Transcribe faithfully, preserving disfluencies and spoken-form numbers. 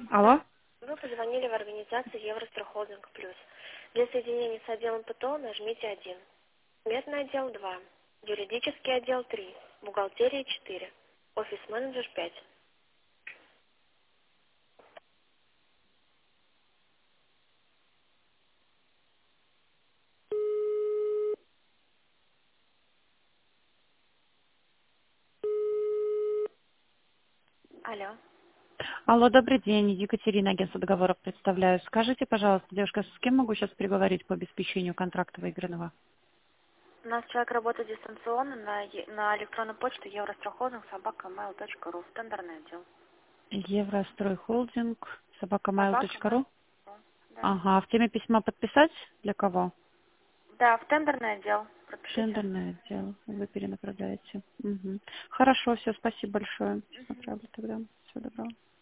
Алло? Вы позвонили в организацию Еврострахолдинг Плюс. Для соединения с отделом ПТО нажмите один. Медный отдел два. Юридический отдел три. Бухгалтерия четыре. Офис-менеджер пять. Алло. Алло, добрый день. Екатерина, агентство договоров представляю. Скажите, пожалуйста, девушка, с кем могу сейчас переговорить по обеспечению контракта выигранного? У нас человек работает дистанционно на, е- на электронную почту еврострахолдинг собака mail точка ру в тендерный отдел. Евростройхолдинг, собакамайл Собака точка mail. ру. Да. Ага, в теме письма подписать? Для кого? Да, в тендерный отдел. Пропишите. Тендерное отдел. Вы перенаправляете. Мгм. Хорошо, все, спасибо большое. Сейчас Мгм. направлю тогда. Всего доброго.